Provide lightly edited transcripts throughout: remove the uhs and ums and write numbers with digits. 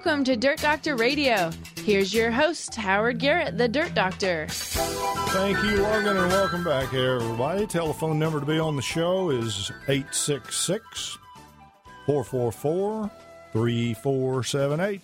Welcome to Dirt Doctor Radio. Here's your host, Howard Garrett, the Dirt Doctor. Thank you, Logan, and welcome back, everybody. Telephone number to be on the show is 866-444-3478.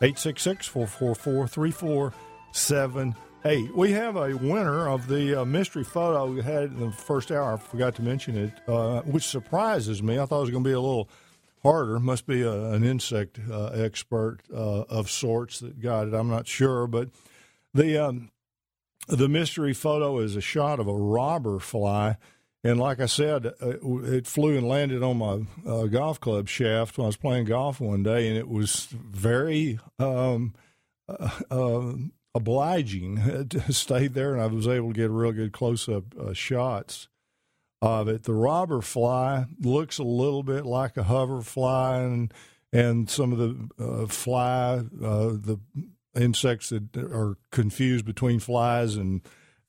866-444-3478. We have a winner of the mystery photo we had in the first hour. I forgot to mention it, which surprises me. I thought it was going to be a little harder. Must be an insect expert of sorts that got it. I'm not sure, but the mystery photo is a shot of a robber fly, and like I said, it flew and landed on my golf club shaft when I was playing golf one day, and it was very obliging. It stayed there, and I was able to get real good close-up shots of it. The robber fly looks a little bit like a hover fly, and some of the the insects that are confused between flies and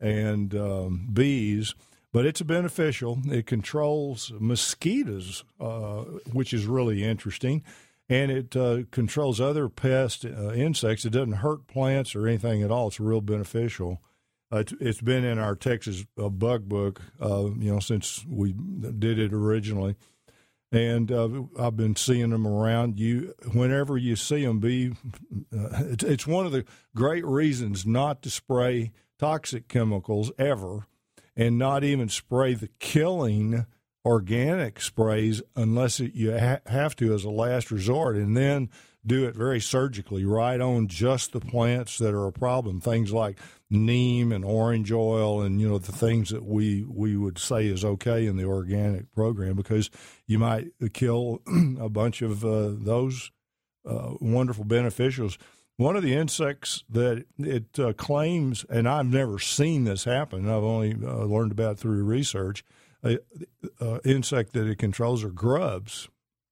bees, but it's beneficial. It controls mosquitoes, which is really interesting, and it controls other pest insects. It doesn't hurt plants or anything at all. It's real beneficial. It's been in our Texas bug book, since we did it originally. And I've been seeing them around. Whenever you see them, it's one of the great reasons not to spray toxic chemicals ever, and not even spray the killing organic sprays unless you have to as a last resort, and then do it very surgically, right on just the plants that are a problem. Things like neem and orange oil, and the things that we would say is okay in the organic program, because you might kill a bunch of those wonderful beneficials. One of the insects that it claims, and I've never seen this happen, I've only learned about it through research, insect that it controls are grubs.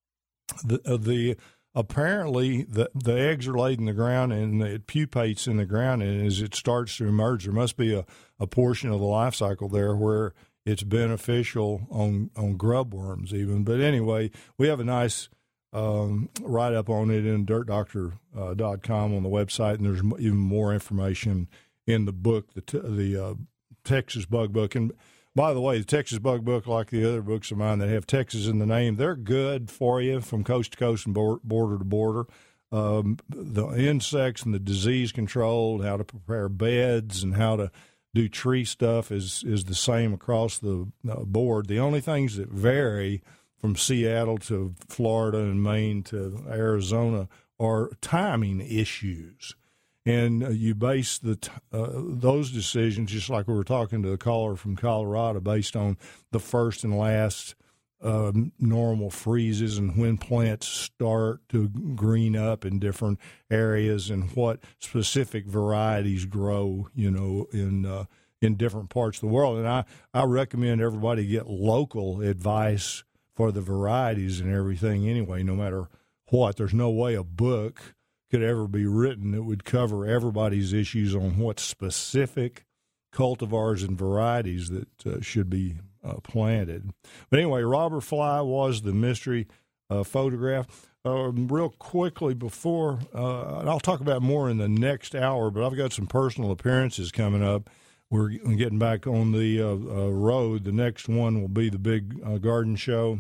Apparently, the eggs are laid in the ground, and it pupates in the ground, and as it starts to emerge, there must be a portion of the life cycle there where it's beneficial on grub worms even. But anyway, we have a nice write-up on it in dirtdoctor.com on the website, and there's even more information in the book, the Texas Bug Book. And by the way, the Texas Bug Book, like the other books of mine that have Texas in the name, they're good for you from coast to coast and border to border. The insects and the disease control, how to prepare beds, and how to do tree stuff is the same across the board. The only things that vary from Seattle to Florida and Maine to Arizona are timing issues. And you base those decisions, just like we were talking to the caller from Colorado, based on the first and last normal freezes and when plants start to green up in different areas and what specific varieties grow, in different parts of the world. And I recommend everybody get local advice for the varieties and everything anyway, no matter what. There's no way a book could ever be written that would cover everybody's issues on what specific cultivars and varieties that should be planted. But anyway, robber fly was the mystery photograph. Real quickly before, and I'll talk about more in the next hour, but I've got some personal appearances coming up. We're getting back on the road. The next one will be the big garden show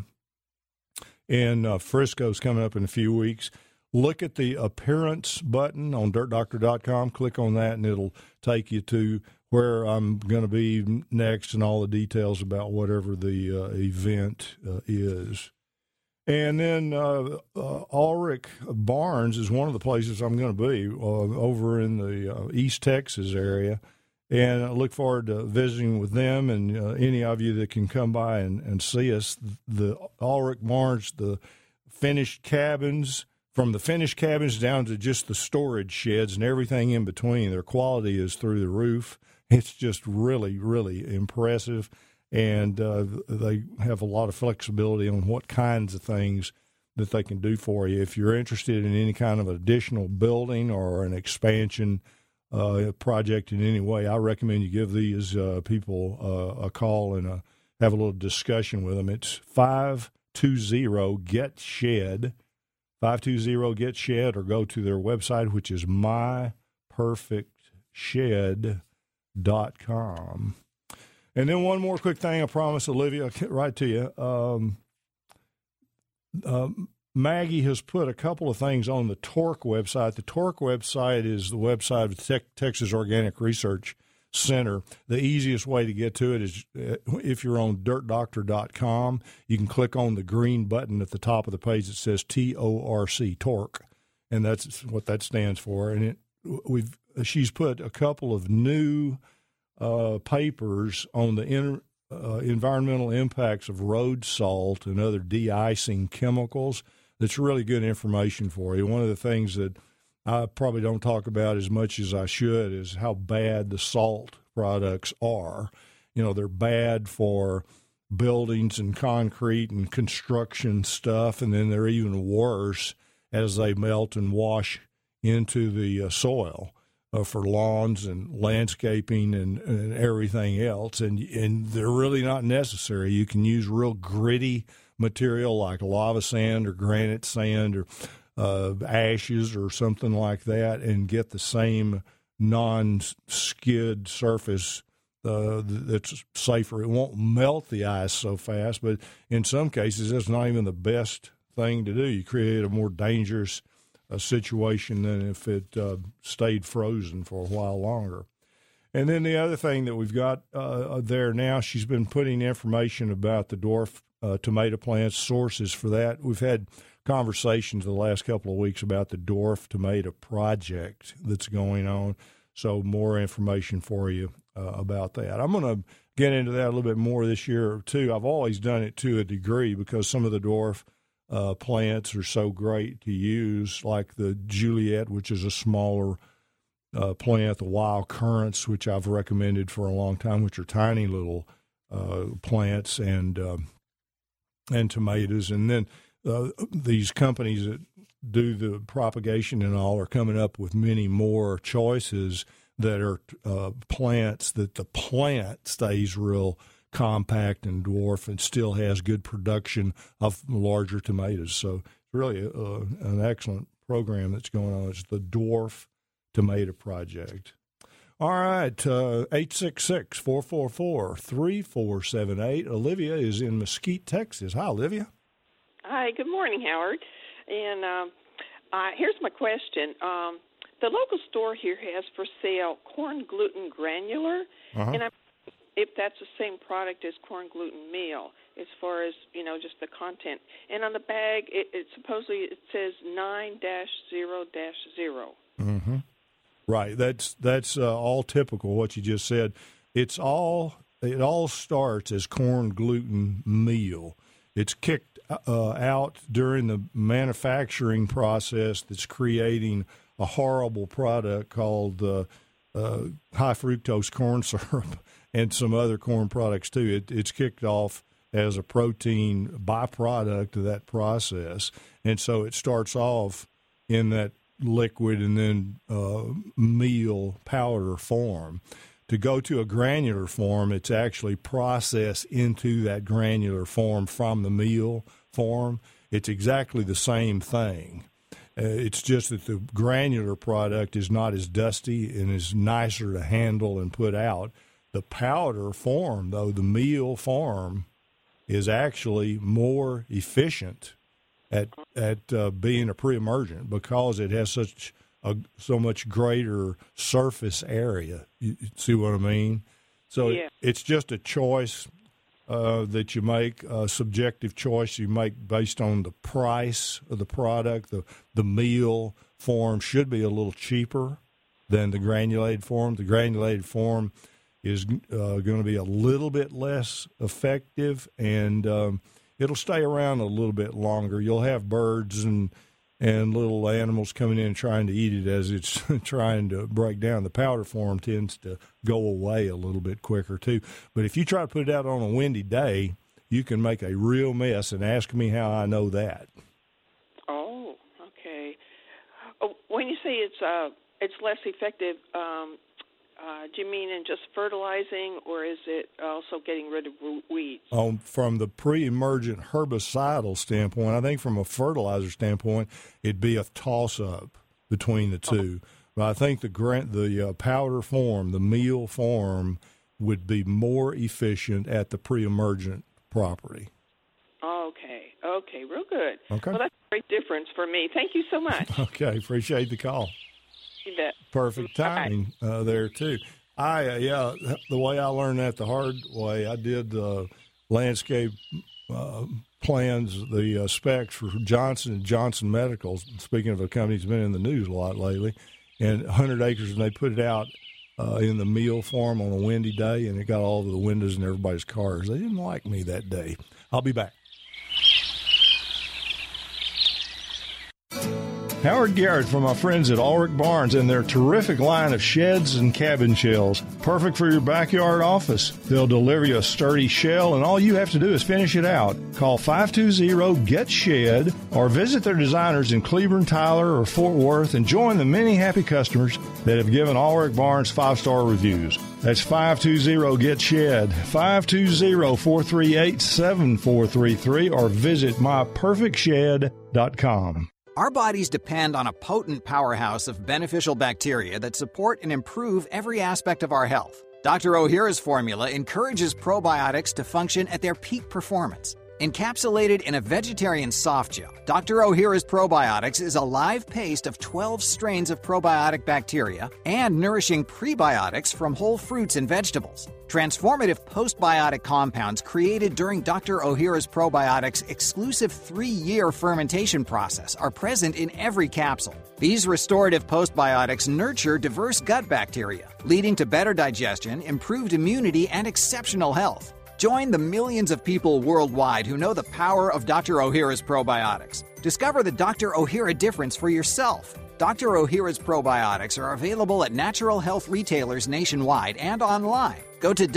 in Frisco's coming up in a few weeks. Look at the appearance button on dirtdoctor.com. Click on that, and it'll take you to where I'm going to be next and all the details about whatever the event is. And then Ulrich Barnes is one of the places I'm going to be over in the East Texas area. And I look forward to visiting with them and any of you that can come by and see us. The Ulrich Barnes, the finished cabins, from the finished cabins down to just the storage sheds and everything in between, their quality is through the roof. It's just really, really impressive. And they have a lot of flexibility on what kinds of things that they can do for you. If you're interested in any kind of additional building or an expansion project in any way, I recommend you give these people a call and have a little discussion with them. It's 520-GET-SHED, 520-GET-SHED, or go to their website, which is myperfectshed.com. And then one more quick thing, I promise, Olivia, I'll get right to you. Maggie has put a couple of things on the Torque website. The Torque website is the website of the Texas Organic Research Center. The easiest way to get to it is if you're on dirtdoctor.com, you can click on the green button at the top of the page that says TORC, Torque, and that's what that stands for. And she's put a couple of new papers on the environmental impacts of road salt and other de-icing chemicals. That's really good information for you. One of the things that I probably don't talk about as much as I should is how bad the salt products are. You know, they're bad for buildings and concrete and construction stuff, and then they're even worse as they melt and wash into the soil for lawns and landscaping and everything else. And they're really not necessary. You can use real gritty material like lava sand or granite sand or ashes or something like that and get the same non-skid surface that's safer. It won't melt the ice so fast, but in some cases that's not even the best thing to do. You create a more dangerous situation than if it stayed frozen for a while longer. And then the other thing that we've got there now, she's been putting information about the dwarf tomato plants, sources for that. We've had conversations the last couple of weeks about the dwarf tomato project that's going on, so more information for you about that. I'm going to get into that a little bit more this year, too. I've always done it to a degree because some of the dwarf plants are so great to use, like the Juliet, which is a smaller plant, the wild currants, which I've recommended for a long time, which are tiny little plants, and tomatoes. And then these companies that do the propagation and all are coming up with many more choices that are plants that the plant stays real compact and dwarf and still has good production of larger tomatoes. So it's really an excellent program that's going on. It's the Dwarf Tomato Project. All right, 866-444-3478. Olivia is in Mesquite, Texas. Hi, Olivia. Hi, good morning, Howard. And here's my question. The local store here has for sale corn gluten granular, and if that's the same product as corn gluten meal, as far as, just the content. And on the bag, it supposedly it says 9-0-0. Mm-hmm. Right. That's all typical, what you just said. It all starts as corn gluten meal. It's kicked out during the manufacturing process that's creating a horrible product called high fructose corn syrup and some other corn products too. It's kicked off as a protein byproduct of that process, and so it starts off in that liquid and then meal powder form. To go to a granular form, it's actually processed into that granular form from the meal form. It's exactly the same thing. It's just that the granular product is not as dusty and is nicer to handle and put out. The powder form, though, the meal form, is actually more efficient at being a pre-emergent because it has so much greater surface area. You see what I mean? So yeah. It's just a choice that you make, a subjective choice you make based on the price of the product. The meal form should be a little cheaper than the granulated form. The granulated form is going to be a little bit less effective, and it'll stay around a little bit longer. You'll have birds and little animals coming in and trying to eat it as it's trying to break down. The powder form tends to go away a little bit quicker, too. But if you try to put it out on a windy day, you can make a real mess, and ask me how I know that. Oh, okay. When you say it's less effective, Do you mean in just fertilizing, or is it also getting rid of weeds? From the pre-emergent herbicidal standpoint, I think from a fertilizer standpoint, it'd be a toss-up between the two. But I think the powder form, the meal form, would be more efficient at the pre-emergent property. Okay, real good. Okay. Well, that's a great difference for me. Thank you so much. Okay, appreciate the call. You bet. Perfect timing there, too. The way I learned that the hard way, I did landscape plans, the specs for Johnson & Johnson Medicals, speaking of a company that's been in the news a lot lately, and 100 acres, and they put it out in the meal form on a windy day, and it got all over the windows in everybody's cars. They didn't like me that day. I'll be back. Howard Garrett from my friends at Ulrich Barnes and their terrific line of sheds and cabin shells. Perfect for your backyard office. They'll deliver you a sturdy shell, and all you have to do is finish it out. Call 520-GET-SHED or visit their designers in Cleveland, Tyler, or Fort Worth and join the many happy customers that have given Ulrich Barnes 5-star reviews. That's 520-GET-SHED, 520-438-7433, or visit myperfectshed.com. Our bodies depend on a potent powerhouse of beneficial bacteria that support and improve every aspect of our health. Dr. Ohhira's formula encourages probiotics to function at their peak performance. Encapsulated in a vegetarian soft gel, Dr. Ohhira's Probiotics is a live paste of 12 strains of probiotic bacteria and nourishing prebiotics from whole fruits and vegetables. Transformative postbiotic compounds created during Dr. Ohhira's Probiotics' exclusive 3-year fermentation process are present in every capsule. These restorative postbiotics nurture diverse gut bacteria, leading to better digestion, improved immunity, and exceptional health. Join the millions of people worldwide who know the power of Dr. Ohhira's Probiotics. Discover the Dr. Ohhira difference for yourself. Dr. Ohhira's Probiotics are available at natural health retailers nationwide and online. Go to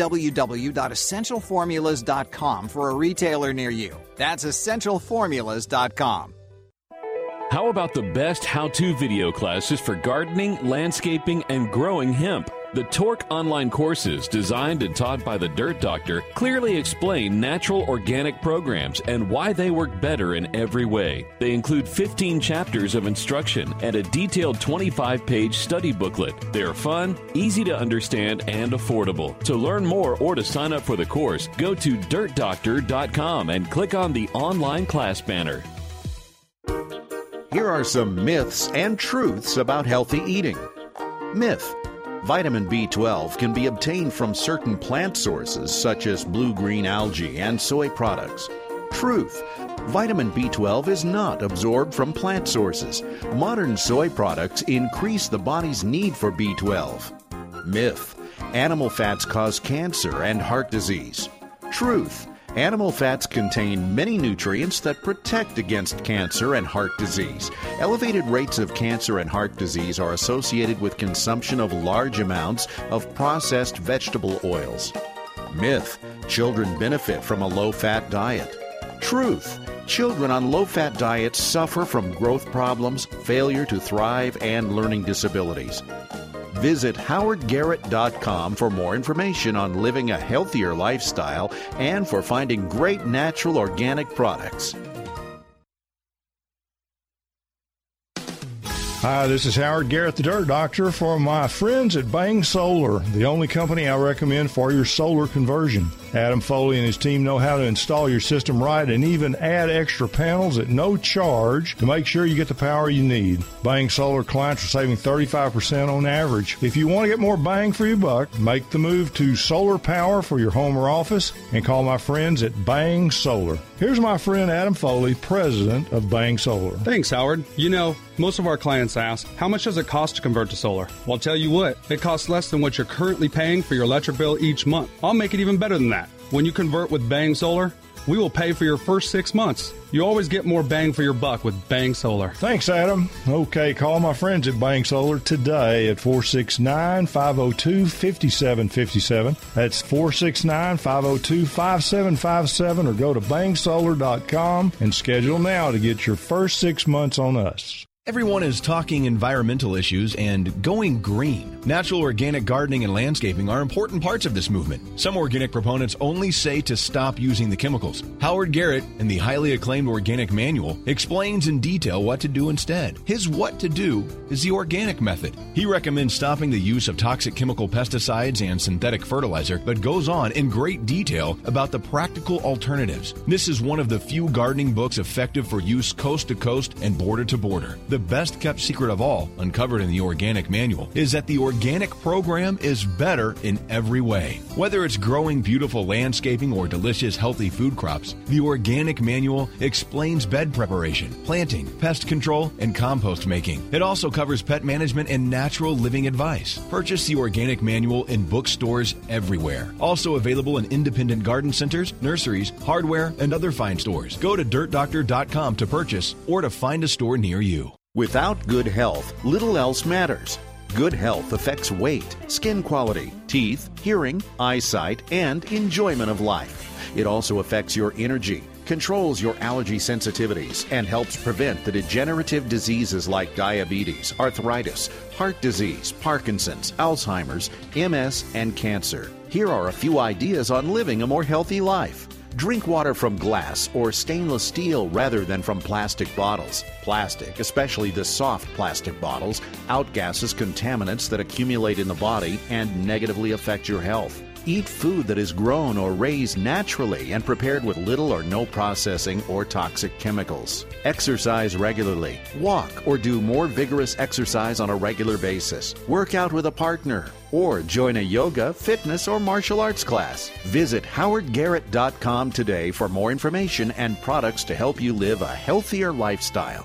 www.essentialformulas.com for a retailer near you. That's essentialformulas.com. How about the best how-to video classes for gardening, landscaping, and growing hemp? The Torque online courses, designed and taught by the Dirt Doctor, clearly explain natural organic programs and why they work better in every way. They include 15 chapters of instruction and a detailed 25-page study booklet. They're fun, easy to understand, and affordable. To learn more or to sign up for the course, go to dirtdoctor.com and click on the online class banner. Here are some myths and truths about healthy eating. Myth: vitamin B12 can be obtained from certain plant sources such as blue-green algae and soy products. Truth: vitamin B12 is not absorbed from plant sources. Modern soy products increase the body's need for B12. Myth: animal fats cause cancer and heart disease. Truth: animal fats contain many nutrients that protect against cancer and heart disease. Elevated rates of cancer and heart disease are associated with consumption of large amounts of processed vegetable oils. Myth: children benefit from a low-fat diet. Truth: children on low-fat diets suffer from growth problems, failure to thrive, and learning disabilities. Visit howardgarrett.com for more information on living a healthier lifestyle and for finding great natural organic products. Hi, this is Howard Garrett, the Dirt Doctor, for my friends at Bang Solar, the only company I recommend for your solar conversion. Adam Foley and his team know how to install your system right and even add extra panels at no charge to make sure you get the power you need. Bang Solar clients are saving 35% on average. If you want to get more bang for your buck, make the move to solar power for your home or office and call my friends at Bang Solar. Here's my friend Adam Foley, president of Bang Solar. Thanks, Howard. You know, most of our clients ask, how much does it cost to convert to solar? Well, I'll tell you what, it costs less than what you're currently paying for your electric bill each month. I'll make it even better than that. When you convert with Bang Solar, we will pay for your first 6 months. You always get more bang for your buck with Bang Solar. Thanks, Adam. Okay, call my friends at Bang Solar today at 469-502-5757. That's 469-502-5757, or go to bangsolar.com and schedule now to get your first 6 months on us. Everyone is talking environmental issues and going green. Natural organic gardening and landscaping are important parts of this movement. Some organic proponents only say to stop using the chemicals. Howard Garrett, in the highly acclaimed Organic Manual, explains in detail what to do instead. His what to do is the organic method. He recommends stopping the use of toxic chemical pesticides and synthetic fertilizer, but goes on in great detail about the practical alternatives. This is one of the few gardening books effective for use coast to coast and border to border. The best kept secret of all, uncovered in the Organic Manual, is that the organic program is better in every way. Whether it's growing beautiful landscaping or delicious healthy food crops, the Organic Manual explains bed preparation, planting, pest control, and compost making. It also covers pet management and natural living advice. Purchase the Organic Manual in bookstores everywhere. Also available in independent garden centers, nurseries, hardware, and other fine stores. Go to dirtdoctor.com to purchase or to find a store near you. Without good health, little else matters. Good health affects weight, skin quality, teeth, hearing, eyesight, and enjoyment of life. It also affects your energy, controls your allergy sensitivities, and helps prevent the degenerative diseases like diabetes, arthritis, heart disease, Parkinson's, Alzheimer's, MS, and cancer. Here are a few ideas on living a more healthy life. Drink water from glass or stainless steel rather than from plastic bottles. Plastic, especially the soft plastic bottles, outgasses contaminants that accumulate in the body and negatively affect your health. Eat food that is grown or raised naturally and prepared with little or no processing or toxic chemicals. Exercise regularly. Walk or do more vigorous exercise on a regular basis. Work out with a partner or join a yoga, fitness, or martial arts class. Visit howardgarrett.com today for more information and products to help you live a healthier lifestyle.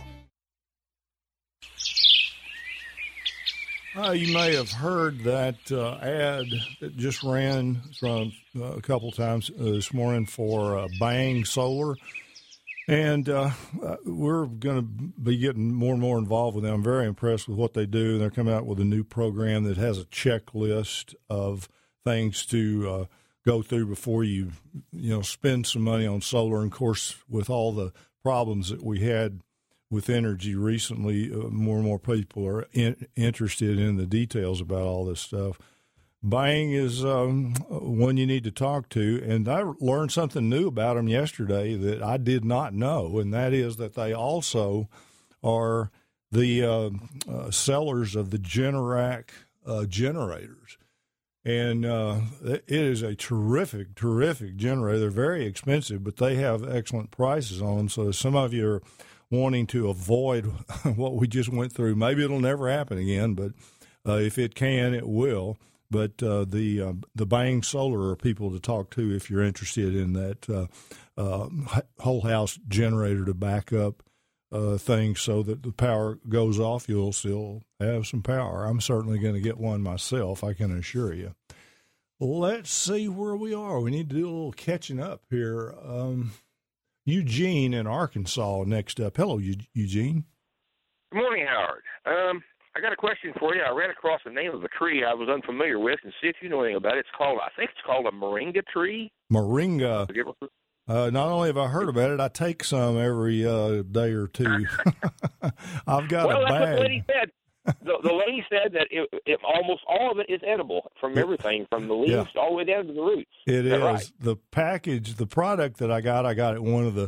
You may have heard that ad that just ran from a couple times this morning for Bang Solar. And we're going to be getting more and more involved with them. I'm very impressed with what they do. They're coming out with a new program that has a checklist of things to go through before you spend some money on solar. And, of course, with all the problems that we had with energy recently, more and more people are interested in the details about all this stuff. Bang is one you need to talk to, and I learned something new about them yesterday that I did not know, and that is that they also are the sellers of the Generac generators. And it is a terrific generator. They're very expensive, but they have excellent prices on them. So some of you are wanting to avoid what we just went through. Maybe it'll never happen again, but if it can, it will. But the Bang Solar are people to talk to if you're interested in that whole house generator to back up things so that the power goes off. You'll still have some power. I'm certainly going to get one myself, I can assure you. Let's see where we are. We need to do a little catching up here. Eugene in Arkansas next up. Hello, Eugene. Good morning, Howard. I got a question for you. I ran across the name of a tree I was unfamiliar with, and see if you know anything about it. I think it's called a moringa tree. Moringa. Not only have I heard about it, I take some every day or two. I've got a bag. Well, that's what the lady said. The lady said that it almost all of it is edible from everything, from the leaves all the way down to the roots. It is. Right? The package, the product that I got at one of the,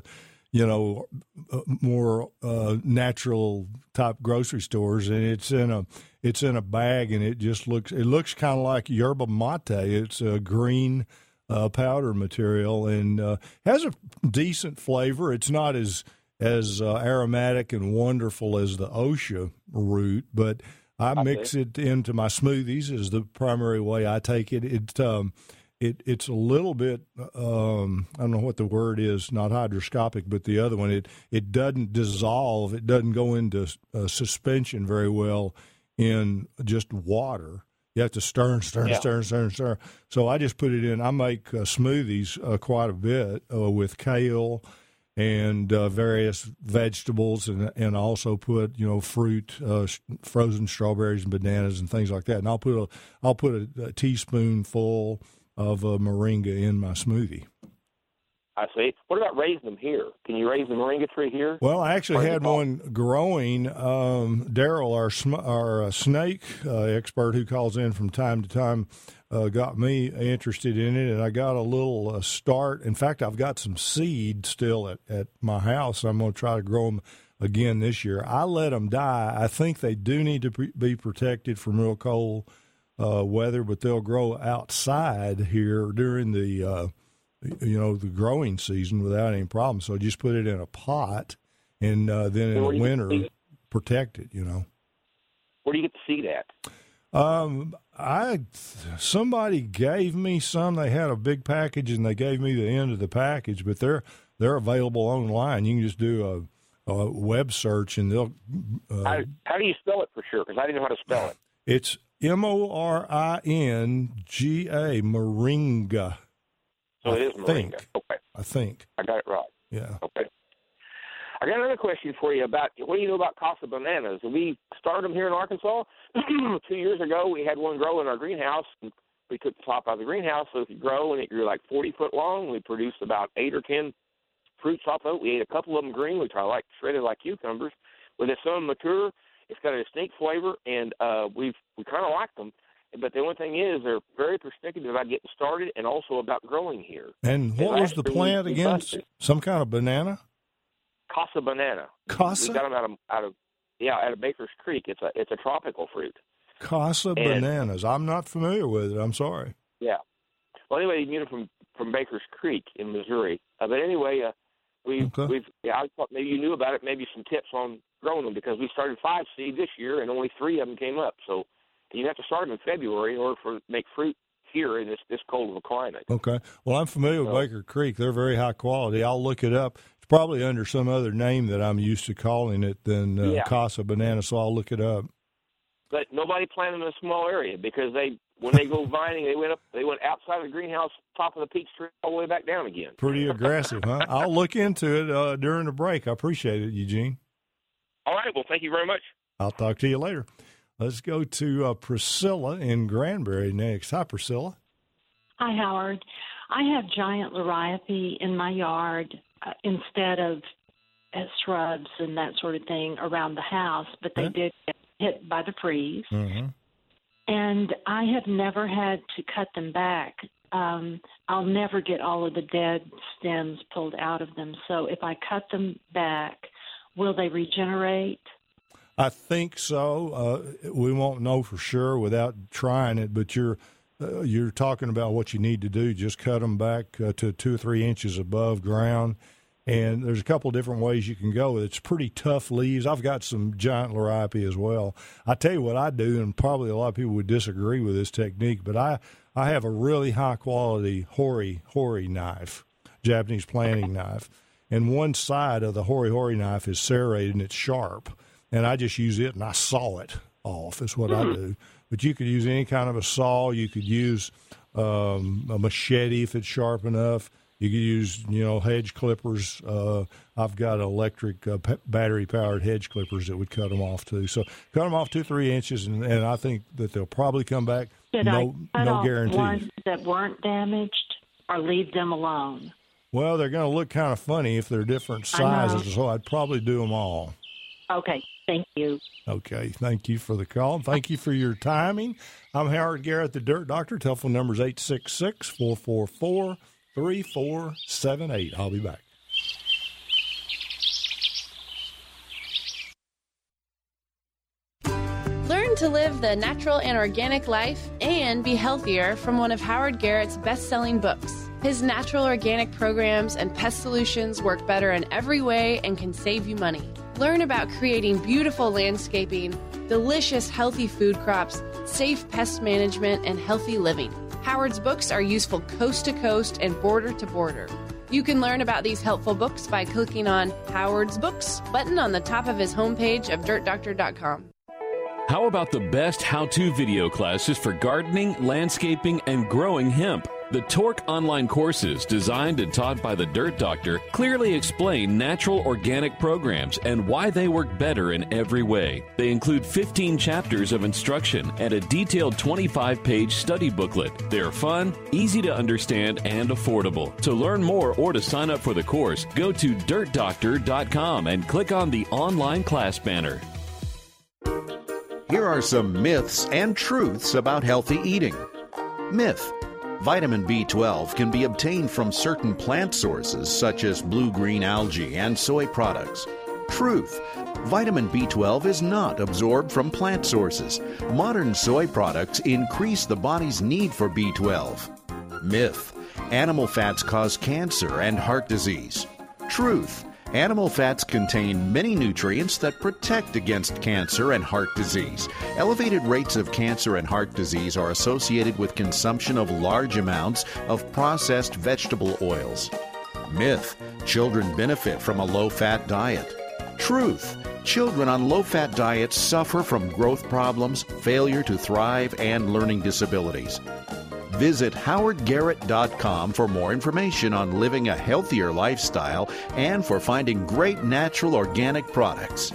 more natural type grocery stores, and it's in a bag, and it looks kind of like yerba mate. It's a green powder material and has a decent flavor. It's not as aromatic and wonderful as the OSHA root, but I mix it into my smoothies is the primary way I take it. It's a little bit, I don't know what the word is, not hydroscopic, but the other one, it doesn't dissolve. It doesn't go into suspension very well in just water. You have to stir. So I just put it in. I make smoothies quite a bit with kale and various vegetables, and also put fruit, frozen strawberries and bananas and things like that. And I'll put a teaspoonful of moringa in my smoothie. I see. What about raising them here? Can you raise the moringa tree here? Well, I actually had one growing. Daryl, our snake expert who calls in from time to time, got me interested in it, and I got a little start. In fact, I've got some seed still at my house. I'm going to try to grow them again this year. I let them die. I think they do need to be protected from real cold weather, but they'll grow outside here during the the growing season without any problem. So just put it in a pot, and then in the winter protect it. Where do you get the seed at? Somebody gave me some. They had a big package, and they gave me the end of the package. But they're available online. You can just do a web search, and they'll. How do you spell it for sure? Because I didn't know how to spell it. It's Moringa, moringa. So it is moringa. Okay. I think. I got it right. Yeah. Okay. I got another question for you about what do you know about Casa bananas? We started them here in Arkansas 2 years ago. We had one grow in our greenhouse. We took the top out of the greenhouse so it could grow, and it grew like 40 foot long. We produced about 8 or 10 fruits off of it. We ate a couple of them green, which I like shredded like cucumbers. When some of them mature, it's got a distinct flavor, and we kind of like them. But the only thing is, they're very persnickety about getting started and also about growing here. And what was the plant again? Some kind of banana? Casa banana. Casa? We got them out of Baker's Creek. It's a tropical fruit. Casa bananas. I'm not familiar with it. I'm sorry. Yeah. Well, anyway, you can get it from Baker's Creek in Missouri. But anyway, I thought maybe you knew about it. Maybe some tips on growing them, because we started 5 seeds this year and only 3 of them came up. So you have to start them in February in order to make fruit here in this cold of a climate. Okay. Well, I'm familiar with Baker Creek. They're very high quality. I'll look it up. It's probably under some other name that I'm used to calling it than Casa banana, so I'll look it up. But nobody planted in a small area, because when they go vining, they went outside of the greenhouse, top of the peach tree, all the way back down again. Pretty aggressive, huh? I'll look into it during the break. I appreciate it, Eugene. All right. Well, thank you very much. I'll talk to you later. Let's go to Priscilla in Granbury next. Hi, Priscilla. Hi, Howard. I have giant liriope in my yard instead of shrubs and that sort of thing around the house, but they did get hit by the freeze. Mm-hmm. And I have never had to cut them back. I'll never get all of the dead stems pulled out of them. So if I cut them back, will they regenerate? I think so. We won't know for sure without trying it, but you're talking about what you need to do. Just cut them back to 2 or 3 inches above ground, and there's a couple of different ways you can go. It's pretty tough leaves. I've got some giant liriope as well. I tell you what I do, and probably a lot of people would disagree with this technique, but I have a really high-quality hori knife, Japanese planting knife, and one side of the hori knife is serrated and it's sharp. And I just use it and I saw it off. That's what I do. But you could use any kind of a saw. You could use a machete if it's sharp enough. You could use, hedge clippers. I've got electric battery-powered hedge clippers that would cut them off too. So cut them off 2-3 inches, and I think that they'll probably come back. No guarantee. Ones that weren't damaged, or leave them alone? Well, they're going to look kind of funny if they're different sizes, so I'd probably do them all. Okay. Thank you. Okay. Thank you for the call. Thank you for your timing. I'm Howard Garrett, the Dirt Doctor. Telephone number is 866-444-3478. I'll be back. Learn to live the natural and organic life and be healthier from one of Howard Garrett's best-selling books. His natural organic programs and pest solutions work better in every way and can save you money. Learn about creating beautiful landscaping, delicious healthy food crops, safe pest management, and healthy living. Howard's books are useful coast to coast and border to border. You can learn about these helpful books by clicking on Howard's Books button on the top of his homepage of dirtdoctor.com. How about the best how-to video classes for gardening, landscaping, and growing hemp? The Torque online courses, designed and taught by the Dirt Doctor, clearly explain natural organic programs and why they work better in every way. They include 15 chapters of instruction and a detailed 25-page study booklet. They're fun, easy to understand, and affordable. To learn more or to sign up for the course, go to dirtdoctor.com and click on the online class banner. Here are some myths and truths about healthy eating. Myth: vitamin B12 can be obtained from certain plant sources such as blue-green algae and soy products. Truth: vitamin B12 is not absorbed from plant sources. Modern soy products increase the body's need for B12. Myth: animal fats cause cancer and heart disease. Truth: animal fats contain many nutrients that protect against cancer and heart disease. Elevated rates of cancer and heart disease are associated with consumption of large amounts of processed vegetable oils. Myth: children benefit from a low-fat diet. Truth: children on low-fat diets suffer from growth problems, failure to thrive, and learning disabilities. Visit howardgarrett.com for more information on living a healthier lifestyle and for finding great natural organic products.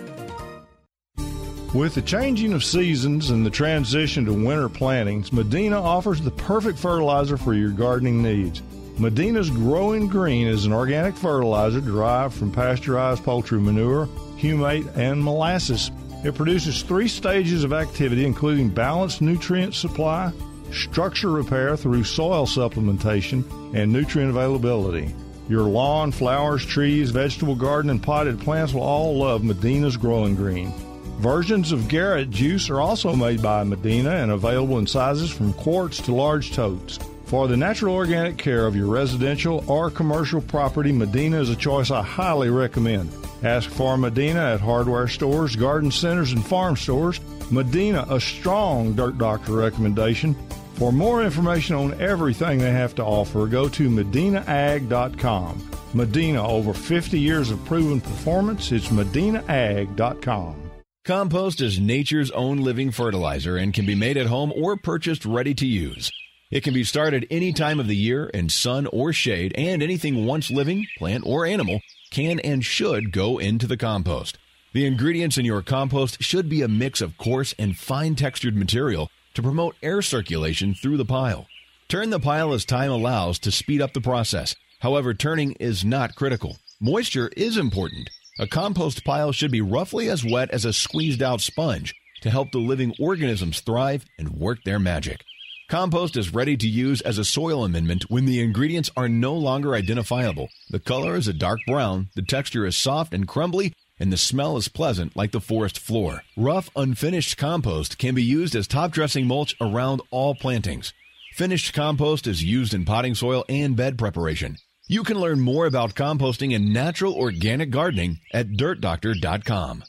With the changing of seasons and the transition to winter plantings, Medina offers the perfect fertilizer for your gardening needs. Medina's Growing Green is an organic fertilizer derived from pasteurized poultry manure, humate, and molasses. It produces 3 stages of activity, including balanced nutrient supply, structure repair through soil supplementation, and nutrient availability. Your lawn, flowers, trees, vegetable garden, and potted plants will all love Medina's Growing Green. Versions of Garrett juice are also made by Medina and available in sizes from quarts to large totes. For the natural organic care of your residential or commercial property, Medina is a choice I highly recommend. Ask for Medina at hardware stores, garden centers, and farm stores. Medina, a strong Dirt Doctor recommendation. For more information on everything they have to offer, go to medinaag.com. Medina, over 50 years of proven performance. It's medinaag.com. Compost is nature's own living fertilizer and can be made at home or purchased ready to use. It can be started any time of the year in sun or shade, and anything once living, plant or animal, can and should go into the compost. The ingredients in your compost should be a mix of coarse and fine-textured material to promote air circulation through the pile. Turn the pile as time allows to speed up the process. However, turning is not critical. Moisture is important. A compost pile should be roughly as wet as a squeezed-out sponge to help the living organisms thrive and work their magic. Compost is ready to use as a soil amendment when the ingredients are no longer identifiable. The color is a dark brown, the texture is soft and crumbly, and the smell is pleasant like the forest floor. Rough, unfinished compost can be used as top dressing mulch around all plantings. Finished compost is used in potting soil and bed preparation. You can learn more about composting and natural organic gardening at dirtdoctor.com.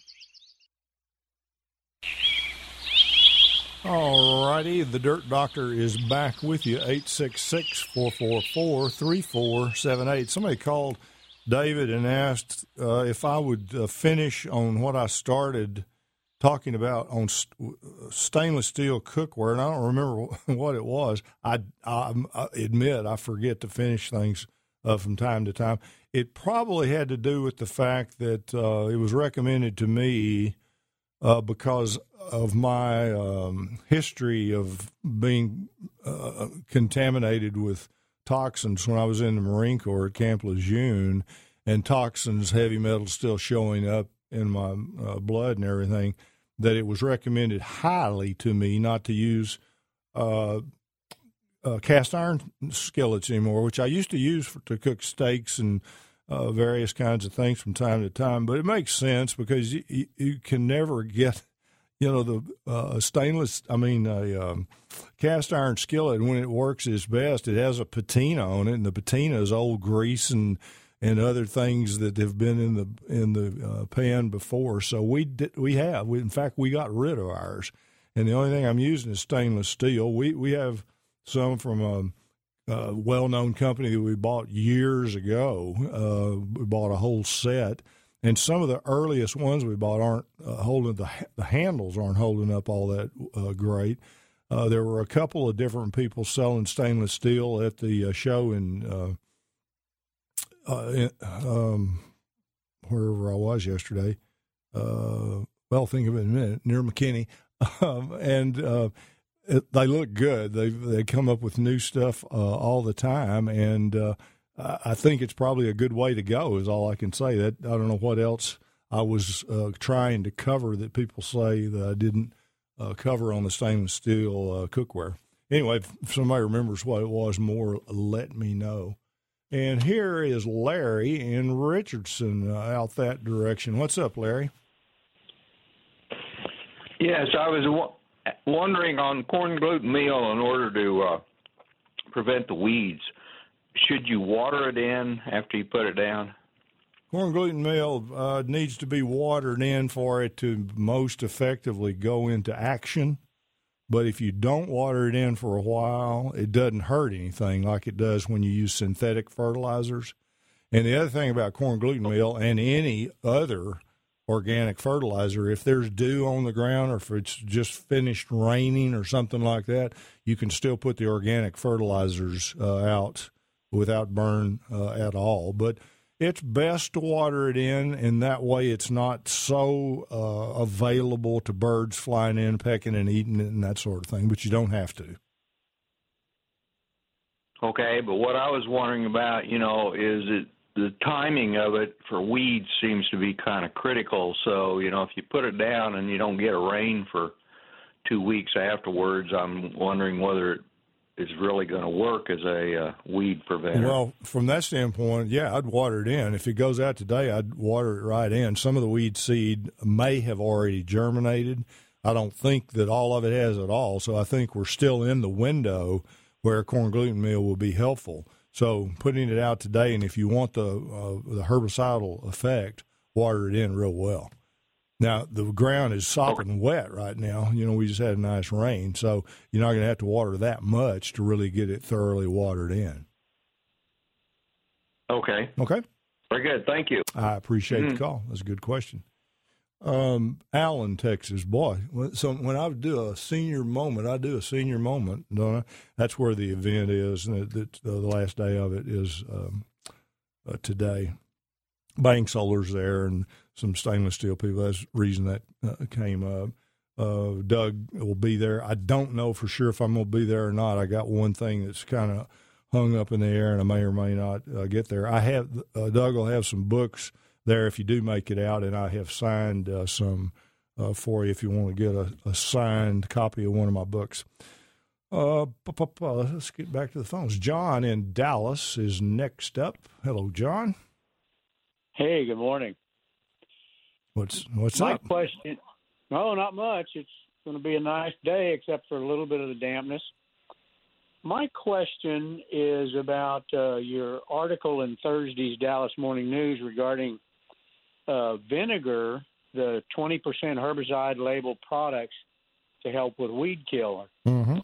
All righty, the Dirt Doctor is back with you, 866-444-3478. Somebody called David and asked if I would finish on what I started talking about on stainless steel cookware, and I don't remember what it was. I admit I forget to finish things from time to time. It probably had to do with the fact that it was recommended to me because of my history of being contaminated with toxins when I was in the Marine Corps at Camp Lejeune, and toxins, heavy metals still showing up in my blood and everything, that it was recommended highly to me not to use cast iron skillets anymore, which I used to use to cook steaks and various kinds of things from time to time. But it makes sense because you can never get, the cast iron skillet, when it works its best, it has a patina on it, and the patina is old grease and other things that have been in the pan before. So we in fact we got rid of ours, and the only thing I'm using is stainless steel. We have some from a well-known company that we bought years ago. We bought a whole set. And some of the earliest ones we bought aren't holding the handles aren't holding up all that great. There were a couple of different people selling stainless steel at the show in wherever I was yesterday. Well, think of it in a minute, near McKinney. They look good. They come up with new stuff all the time, and I think it's probably a good way to go, is all I can say. That I don't know what else I was trying to cover that people say that I didn't cover on the stainless steel cookware. Anyway, if somebody remembers what it was more, let me know. And here is Larry in Richardson out that direction. What's up, Larry? Yes, I was wondering on corn gluten meal, in order to prevent the weeds, should you water it in after you put it down? Corn gluten meal needs to be watered in for it to most effectively go into action. But if you don't water it in for a while, it doesn't hurt anything like it does when you use synthetic fertilizers. And the other thing about corn gluten meal and any other organic fertilizer, if there's dew on the ground or if it's just finished raining or something like that, you can still put the organic fertilizers out without burn at all. But it's best to water it in, and that way it's not so available to birds flying in, pecking and eating it and that sort of thing, but you don't have to. Okay, but what I was wondering about, is the timing of it for weeds seems to be kind of critical. So, if you put it down and you don't get a rain for 2 weeks afterwards, I'm wondering whether it's really going to work as a weed preventer. Well, from that standpoint, yeah, I'd water it in. If it goes out today, I'd water it right in. Some of the weed seed may have already germinated. I don't think that all of it has at all, so I think we're still in the window where corn gluten meal will be helpful. So putting it out today, and if you want the herbicidal effect, water it in real well. Now, the ground is sopping wet right now. We just had a nice rain, so you're not going to have to water that much to really get it thoroughly watered in. Okay. Okay. Very good. Thank you. I appreciate the call. That's a good question. Allen, Texas. Boy, so when I do a senior moment, don't I? That's where the event is, and the last day of it is today. Bang Solar's there and some stainless steel people. That's the reason that came up. Doug will be there. I don't know for sure if I'm going to be there or not. I got one thing that's kind of hung up in the air, and I may or may not get there. I have Doug will have some books there if you do make it out, and I have signed some for you if you want to get a signed copy of one of my books. Let's get back to the phones. John in Dallas is next up. Hello, John. Hey, good morning. What's my up? question? No, not much. It's going to be a nice day, except for a little bit of the dampness. My question is about your article in Thursday's Dallas Morning News regarding vinegar, the 20% herbicide labeled products to help with weed killer. Mm-hmm.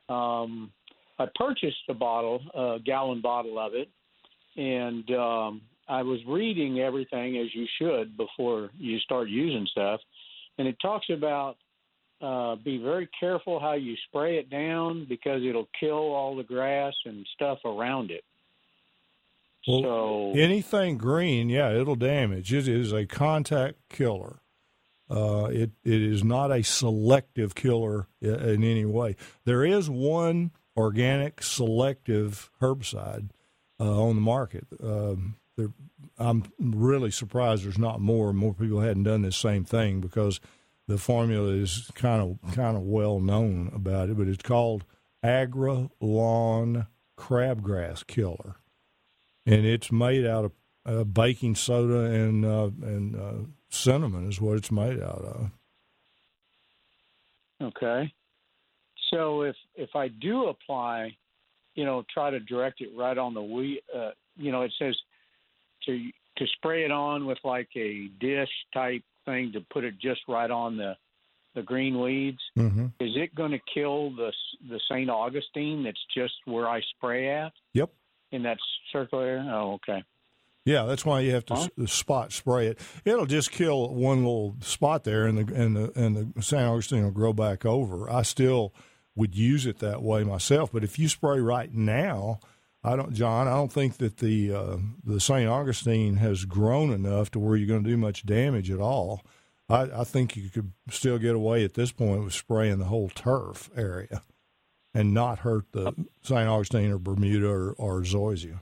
I purchased a gallon bottle of it, and I was reading everything as you should before you start using stuff, and it talks about be very careful how you spray it down because it'll kill all the grass and stuff around it. Well, so anything green, yeah, it'll damage. It is a contact killer. It is not a selective killer in any way. There is one organic selective herbicide on the market. I'm really surprised there's not more people hadn't done this same thing because the formula is kind of well known about it. But it's called Agri-Lawn Crabgrass Killer, and it's made out of baking soda and cinnamon is what it's made out of. Okay. So if I do apply, try to direct it right on the wheat, it says to spray it on with like a dish type thing to put it just right on the green weeds. Mm-hmm. Is it going to kill the St. Augustine that's just where I spray at? Yep. In that circular area? Oh, okay. Yeah, that's why you have to spot spray it. It'll just kill one little spot there, and the St. Augustine will grow back over. I still would use it that way myself. But if you spray right now, I don't think that the St. Augustine has grown enough to where you're going to do much damage at all. I think you could still get away at this point with spraying the whole turf area and not hurt the St. Augustine or Bermuda or zoysia.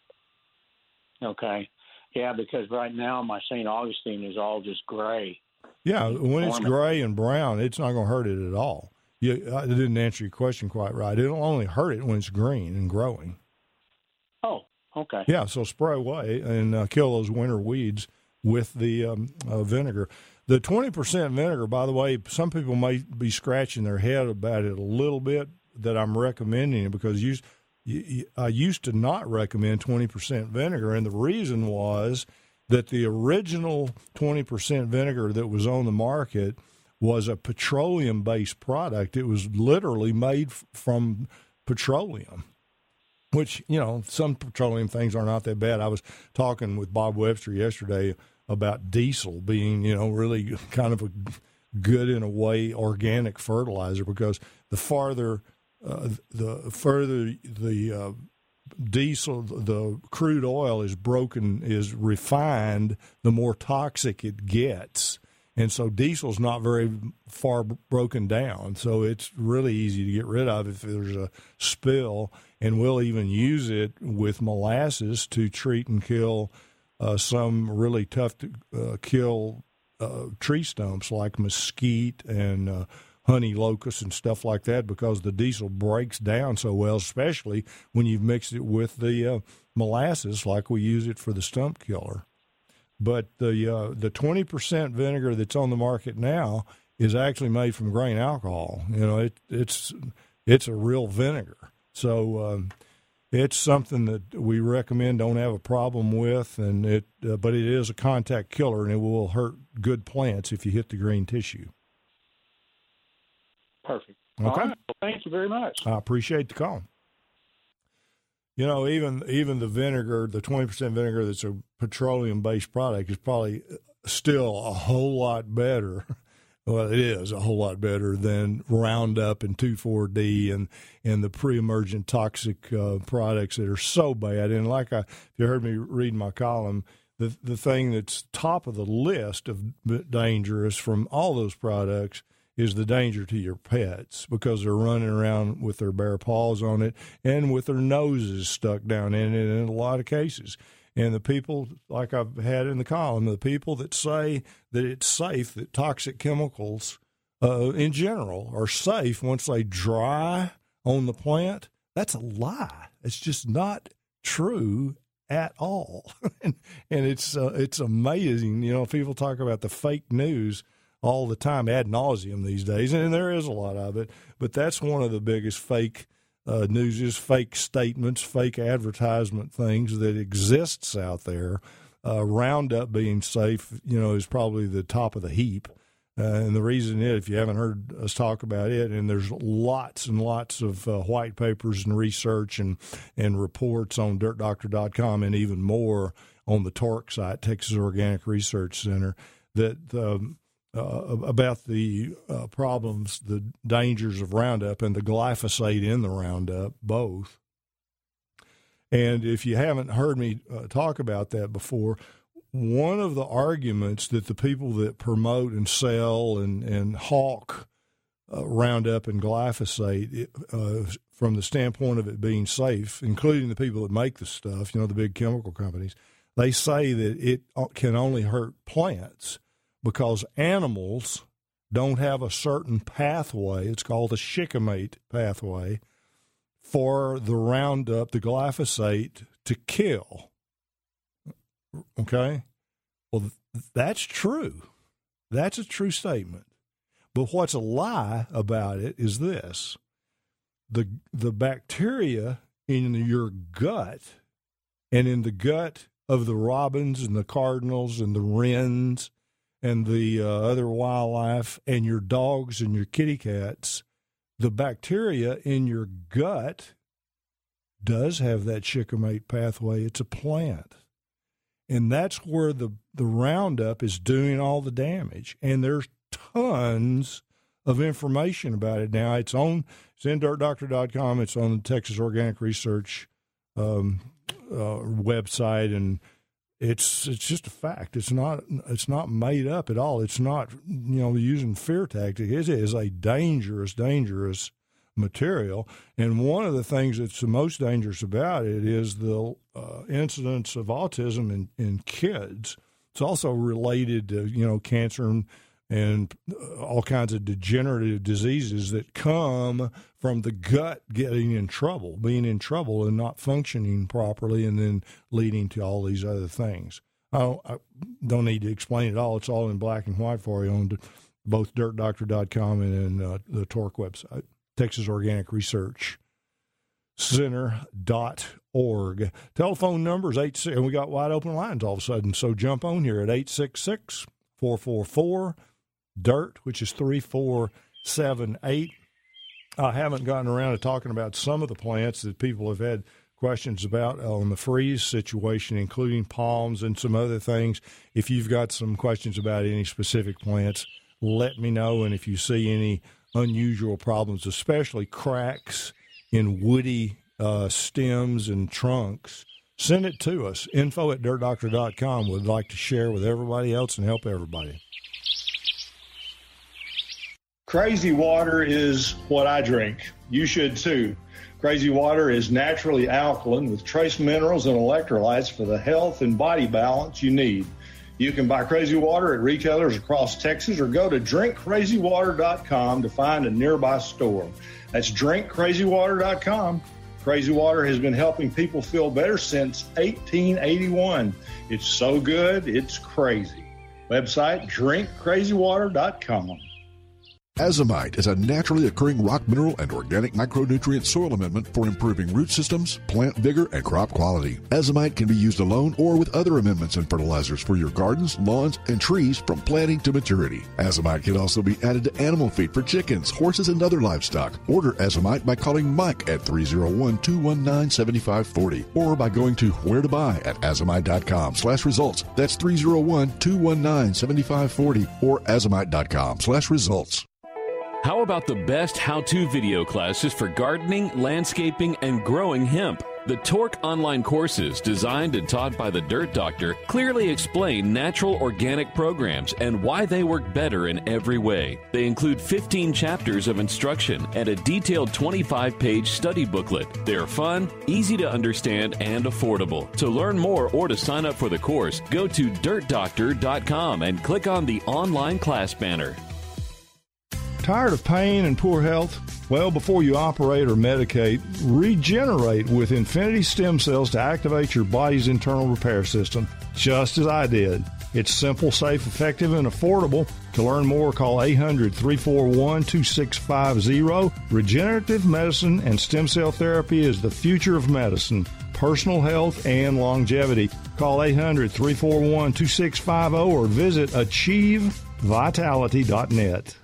Okay. Yeah, because right now my St. Augustine is all just gray. Yeah, when it's gray and brown, it's not going to hurt it at all. I didn't answer your question quite right. It'll only hurt it when it's green and growing. Oh, okay. Yeah, so spray away and kill those winter weeds with the vinegar. The 20% vinegar, by the way, some people may be scratching their head about it a little bit, that I'm recommending it, because I used to not recommend 20% vinegar, and the reason was that the original 20% vinegar that was on the market was a petroleum-based product. It was literally made from petroleum, which, some petroleum things are not that bad. I was talking with Bob Webster yesterday about diesel being, really kind of a good, in a way, organic fertilizer, because the further the diesel, the crude oil is refined, the more toxic it gets. And so diesel's not very far broken down. So it's really easy to get rid of if there's a spill. And we'll even use it with molasses to treat and kill some really tough to kill tree stumps like mesquite and honey locust and stuff like that, because the diesel breaks down so well, especially when you've mixed it with the molasses like we use it for the stump killer. But the 20% vinegar that's on the market now is actually made from grain alcohol. It's a real vinegar. So it's something that we recommend, don't have a problem with, and but it is a contact killer, and it will hurt good plants if you hit the green tissue. Perfect. Okay. All right. Well, thank you very much. I appreciate the call. Even the vinegar, the 20% vinegar that's a petroleum-based product, is probably still a whole lot better. Well, it is a whole lot better than Roundup and 2,4-D and the pre-emergent toxic products that are so bad. And if you heard me read my column, the thing that's top of the list of dangerous from all those products is the danger to your pets, because they're running around with their bare paws on it and with their noses stuck down in it in a lot of cases. And the people, like I've had in the column, the people that say that it's safe, that toxic chemicals in general are safe once they dry on the plant, that's a lie. It's just not true at all. and it's amazing. People talk about the fake news all the time, ad nauseum these days, and there is a lot of it. But that's one of the biggest fake news, is fake statements, fake advertisement things that exists out there. Roundup being safe, is probably the top of the heap. And the reason is, if you haven't heard us talk about it, and there's lots and lots of white papers and research and reports on dirtdoctor.com, and even more on the TORC site, Texas Organic Research Center, that about the problems, the dangers of Roundup and the glyphosate in the Roundup, both. And if you haven't heard me talk about that before, one of the arguments that the people that promote and sell and hawk Roundup and glyphosate, from the standpoint of it being safe, including the people that make the stuff, the big chemical companies, they say that it can only hurt plants because animals don't have a certain pathway. It's called the shikimate pathway for the Roundup, the glyphosate, to kill. Okay? Well, that's true. That's a true statement. But what's a lie about it is this. The bacteria in your gut and in the gut of the robins and the cardinals and the wrens and the other wildlife and your dogs and your kitty cats, the bacteria in your gut does have that shikimate pathway. It's a plant. And that's where the Roundup is doing all the damage. And there's tons of information about it now. It's in dirtdoctor.com. It's on the Texas Organic Research website, and it's just a fact. It's not made up at all. It's not using fear tactic. It is a dangerous material. And one of the things that's the most dangerous about it is the incidence of autism in kids. It's also related to cancer and all kinds of degenerative diseases that come from the gut being in trouble and not functioning properly, and then leading to all these other things. I don't need to explain it all. It's all in black and white for you on both dirtdoctor.com and the TORC website, Texas Organic Research Center.org. Telephone number is 86, and we got wide open lines all of a sudden, so jump on here at 866-444-DIRT, which is 3478. I haven't gotten around to talking about some of the plants that people have had questions about on the freeze situation, including palms and some other things. If you've got some questions about any specific plants, let me know. And if you see any unusual problems, especially cracks in woody stems and trunks, send it to us. info@dirtdoctor.com. Would like to share with everybody else and help everybody. Crazy water is what I drink. You should too. Crazy water is naturally alkaline with trace minerals and electrolytes for the health and body balance you need. You can buy Crazy Water at retailers across Texas or go to drinkcrazywater.com to find a nearby store. That's drinkcrazywater.com. Crazy Water has been helping people feel better since 1881. It's so good, it's crazy. Website, drinkcrazywater.com. Azomite is a naturally occurring rock mineral and organic micronutrient soil amendment for improving root systems, plant vigor, and crop quality. Azomite can be used alone or with other amendments and fertilizers for your gardens, lawns, and trees from planting to maturity. Azomite can also be added to animal feed for chickens, horses, and other livestock. Order Azomite by calling Mike at 301-219-7540 or by going to where to buy at azomite.com/results. That's 301-219-7540 or azomite.com/results. How about the best how-to video classes for gardening, landscaping, and growing hemp? The TORC online courses, designed and taught by the Dirt Doctor, clearly explain natural organic programs and why they work better in every way. They include 15 chapters of instruction and a detailed 25-page study booklet. They're fun, easy to understand, and affordable. To learn more or to sign up for the course, go to dirtdoctor.com and click on the online class banner. Tired of pain and poor health? Well, before you operate or medicate, regenerate with Infinity Stem Cells to activate your body's internal repair system, just as I did. It's simple, safe, effective, and affordable. To learn more, call 800-341-2650. Regenerative medicine and stem cell therapy is the future of medicine, personal health, and longevity. Call 800-341-2650 or visit achievevitality.net.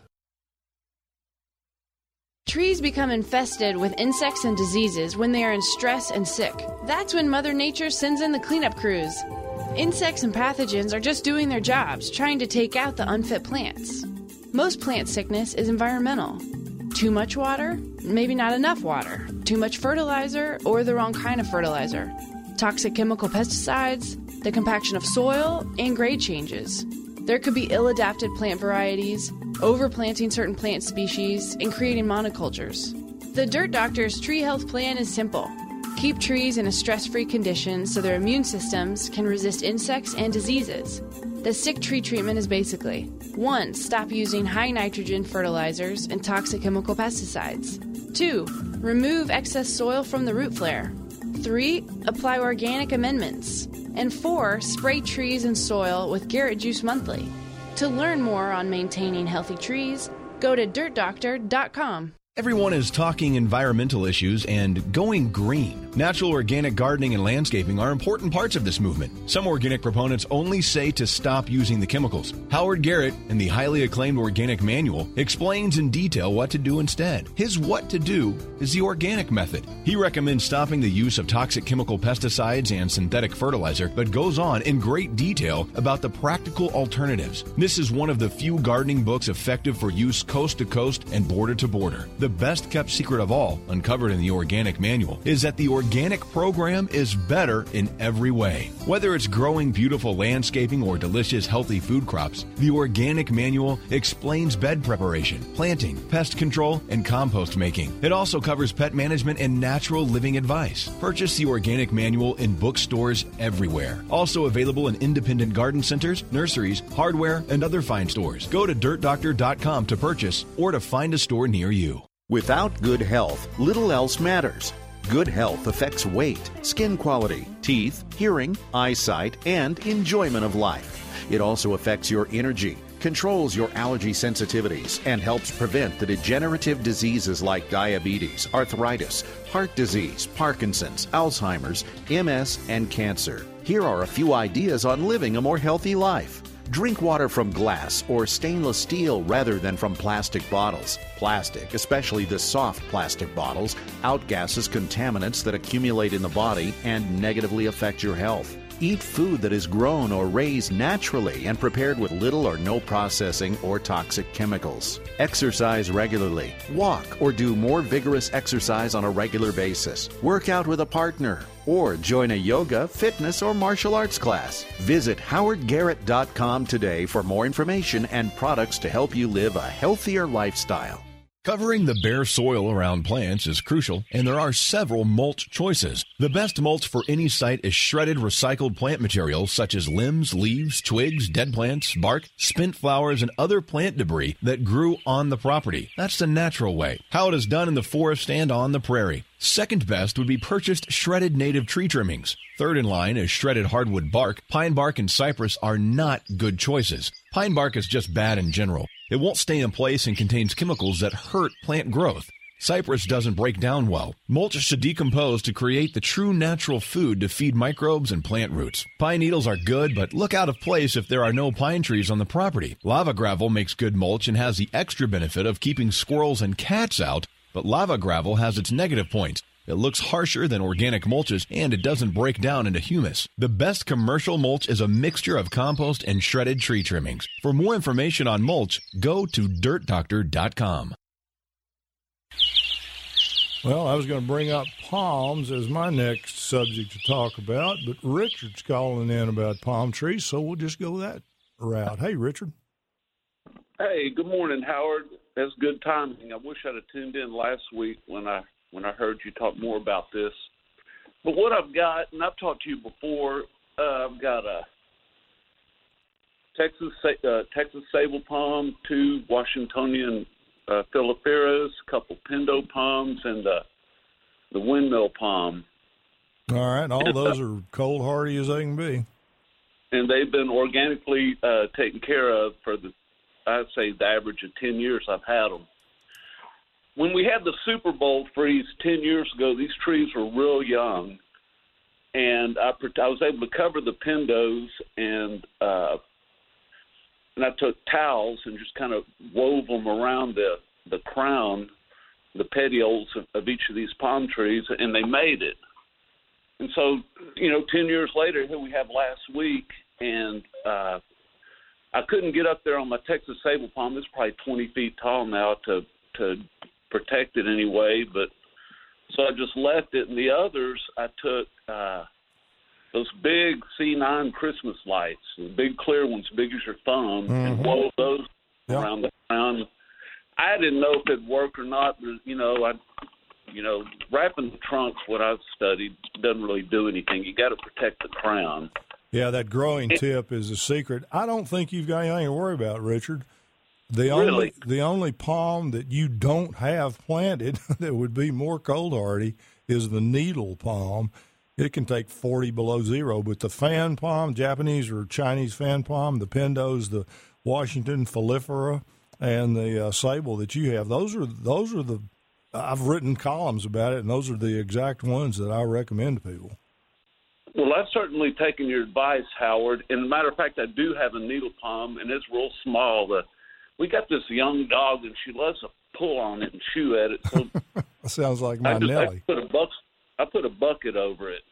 Trees become infested with insects and diseases when they are in stress and sick. That's when Mother Nature sends in the cleanup crews. Insects and pathogens are just doing their jobs, trying to take out the unfit plants. Most plant sickness is environmental. Too much water, maybe not enough water. Too much fertilizer or the wrong kind of fertilizer. Toxic chemical pesticides, the compaction of soil, and grade changes. There could be ill-adapted plant varieties, overplanting certain plant species, and creating monocultures. The Dirt Doctor's tree health plan is simple. Keep trees in a stress-free condition so their immune systems can resist insects and diseases. The sick tree treatment is basically 1. Stop using high nitrogen fertilizers and toxic chemical pesticides. 2. Remove excess soil from the root flare. 3. Apply organic amendments. And 4. Spray trees and soil with Garrett Juice Monthly. To learn more on maintaining healthy trees, go to dirtdoctor.com. Everyone is talking environmental issues and going green. Natural organic gardening and landscaping are important parts of this movement. Some organic proponents only say to stop using the chemicals. Howard Garrett, in the highly acclaimed Organic Manual, explains in detail what to do instead. His what to do is the organic method. He recommends stopping the use of toxic chemical pesticides and synthetic fertilizer, but goes on in great detail about the practical alternatives. This is one of the few gardening books effective for use coast to coast and border to border. The best kept secret of all, uncovered in the Organic Manual, is that the organic program is better in every way. Whether it's growing beautiful landscaping or delicious healthy food crops, the Organic Manual explains bed preparation, planting, pest control, and compost making. It also covers pet management and natural living advice. Purchase the Organic Manual in bookstores everywhere. Also available in independent garden centers, nurseries, hardware, and other fine stores. Go to dirtdoctor.com to purchase or to find a store near you. Without good health, little else matters. Good health affects weight, skin quality, teeth, hearing, eyesight, and enjoyment of life. It also affects your energy, controls your allergy sensitivities, and helps prevent the degenerative diseases like diabetes, arthritis, heart disease, Parkinson's, Alzheimer's, MS, and cancer. Here are a few ideas on living a more healthy life. Drink water from glass or stainless steel rather than from plastic bottles. Plastic, especially the soft plastic bottles, outgasses contaminants that accumulate in the body and negatively affect your health. Eat food that is grown or raised naturally and prepared with little or no processing or toxic chemicals. Exercise regularly. Walk or do more vigorous exercise on a regular basis. Work out with a partner or join a yoga, fitness, or martial arts class. Visit howardgarrett.com today for more information and products to help you live a healthier lifestyle. Covering the bare soil around plants is crucial, and there are several mulch choices. The best mulch for any site is shredded recycled plant materials such as limbs, leaves, twigs, dead plants, bark, spent flowers, and other plant debris that grew on the property. That's the natural way, how it is done in the forest and on the prairie. Second best would be purchased shredded native tree trimmings. Third in line is shredded hardwood bark. Pine bark and cypress are not good choices. Pine bark is just bad in general. It won't stay in place and contains chemicals that hurt plant growth. Cypress doesn't break down well. Mulch should decompose to create the true natural food to feed microbes and plant roots. Pine needles are good, but look out of place if there are no pine trees on the property. Lava gravel makes good mulch and has the extra benefit of keeping squirrels and cats out, but lava gravel has its negative points. It looks harsher than organic mulches, and it doesn't break down into humus. The best commercial mulch is a mixture of compost and shredded tree trimmings. For more information on mulch, go to dirtdoctor.com. Well, I was going to bring up palms as my next subject to talk about, but Richard's calling in about palm trees, so we'll just go that route. Hey, Richard. Hey, good morning, Howard. That's good timing. I wish I'd have tuned in last week when I heard you talk more about this. But what I've got, and I've talked to you before, I've got a Texas sable palm, 2 Washingtonian Philipperas, a couple Pindo palms, and the windmill palm. All right, all those are cold hardy as they can be. And they've been organically taken care of for I'd say the average of 10 years I've had them. When we had the Super Bowl freeze 10 years ago, these trees were real young, and I was able to cover the Pindos, and I took towels and just kind of wove them around the crown, the petioles of each of these palm trees, and they made it. And so, 10 years later, here we have last week, and I couldn't get up there on my Texas sable palm. It's probably 20 feet tall now to protect it anyway, but so I just left it. And the others, I took those big C9 Christmas lights, the big clear ones, big as your thumb, and wove those around the crown. I didn't know if it'd work or not, but wrapping the trunks, what I've studied, doesn't really do anything. You got to protect the crown. Yeah, that growing tip is a secret. I don't think you've got anything to worry about, Richard. The only palm that you don't have planted that would be more cold hardy is the needle palm. It can take 40 below zero, but the fan palm, Japanese or Chinese fan palm, the Pindos, the Washington Philipera, and the sable that you have, those are the I've written columns about it, and those are the exact ones that I recommend to people. Well, I've certainly taken your advice, Howard. And, as a matter of fact, I do have a needle palm, and it's real small. We got this young dog, and she loves to pull on it and chew at it. So that sounds like my Nelly. I put a bucket over it.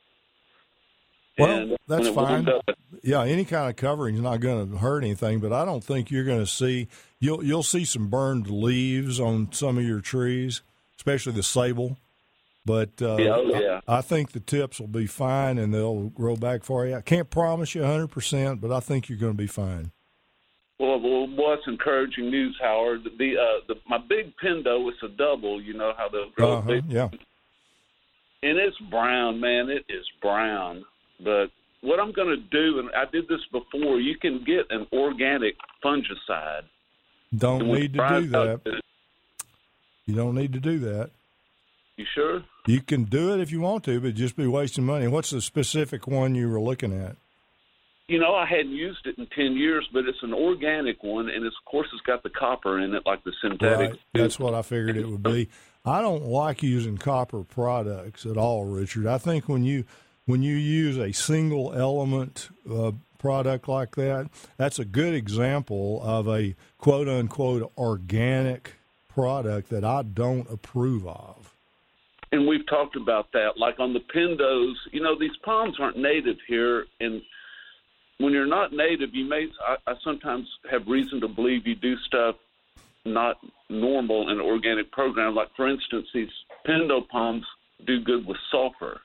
Well, that's fine. Yeah, any kind of covering is not going to hurt anything, but I don't think you're going to see you'll see some burned leaves on some of your trees, especially the sable. But I think the tips will be fine, and they'll grow back for you. I can't promise you 100%, but I think you're going to be fine. Well, that's encouraging news, Howard. My big Pindo, it's a double. You know how they'll grow big. Yeah. And it's brown, man. It is brown. But what I'm going to do, and I did this before, you can get an organic fungicide. Don't need to do that. You don't need to do that. You sure? You can do it if you want to, but just be wasting money. What's the specific one you were looking at? You know, I hadn't used it in 10 years, but it's an organic one, and of course it's got the copper in it like the synthetic. Right. That's what I figured it would be. I don't like using copper products at all, Richard. I think when you use a single element product like that, that's a good example of a quote-unquote organic product that I don't approve of. And we've talked about that. Like on the Pindos, you know, these palms aren't native here. And when you're not native, I sometimes have reason to believe you do stuff not normal in an organic program. Like, for instance, these Pindo palms do good with sulfur.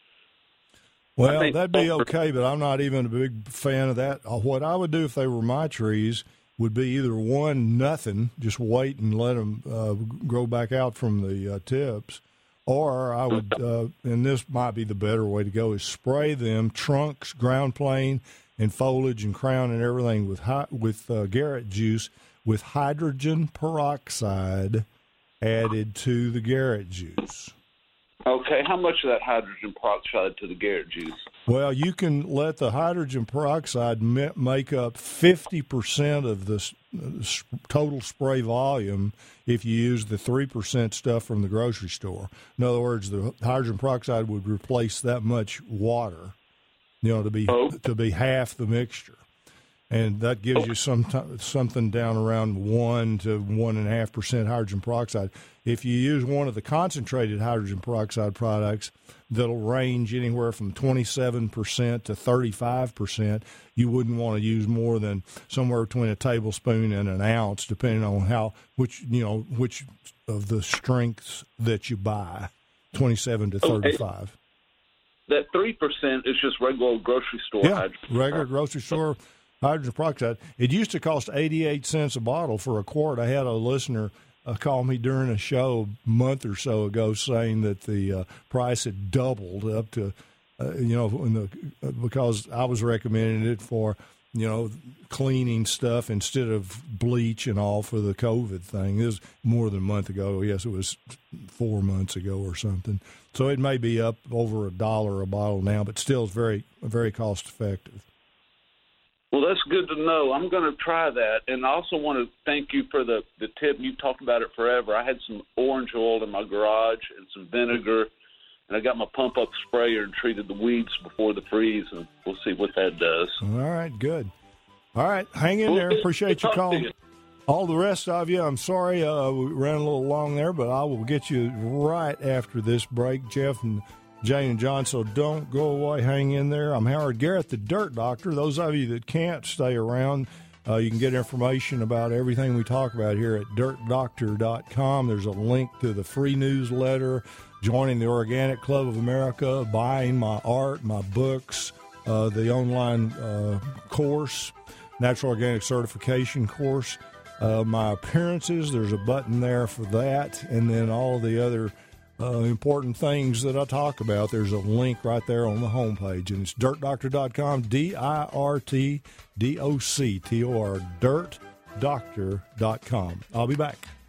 Well, that'd be okay, but I'm not even a big fan of that. What I would do if they were my trees would be either one, nothing, just wait and let them grow back out from the tips, or I would, and this might be the better way to go, is spray them, trunks, ground plane, and foliage and crown and everything with Garrett juice with hydrogen peroxide added to the Garrett juice. Okay, how much of that hydrogen peroxide to the Garrett juice? Well, you can let the hydrogen peroxide make up 50% of the total spray volume if you use the 3% stuff from the grocery store. In other words, the hydrogen peroxide would replace that much water, to be half the mixture. And that gives you something down around 1 to 1.5% hydrogen peroxide. If you use one of the concentrated hydrogen peroxide products that'll range anywhere from 27% to 35%, you wouldn't want to use more than somewhere between a tablespoon and an ounce, depending on which of the strengths that you buy, 27 to 35. That 3% is just regular grocery store hydrogen. Regular grocery store hydrogen peroxide. It used to cost 88 cents a bottle for a quart. I had a listener call me during a show a month or so ago saying that the price had doubled up to, because I was recommending it for, cleaning stuff instead of bleach and all for the COVID thing. It was more than a month ago. Yes, it was 4 months ago or something. So it may be up over $1 a bottle now, but still is very, very cost effective. Well, that's good to know. I'm going to try that. And I also want to thank you for the tip. You talked about it forever. I had some orange oil in my garage and some vinegar, and I got my pump-up sprayer and treated the weeds before the freeze, and we'll see what that does. All right, good. All right, hang in there. Appreciate you calling. All the rest of you, I'm sorry we ran a little long there, but I will get you right after this break, Jeff and Jane and John, so don't go away. Hang in there. I'm Howard Garrett, the Dirt Doctor. Those of you that can't stay around, you can get information about everything we talk about here at dirtdoctor.com. There's a link to the free newsletter, joining the Organic Club of America, buying my art, my books, the online course, Natural Organic Certification course, my appearances. There's a button there for that, and then all the other important things that I talk about. There's a link right there on the homepage, and it's dirtdoctor.com, DIRTDOCTOR, dirtdoctor.com. I'll be back.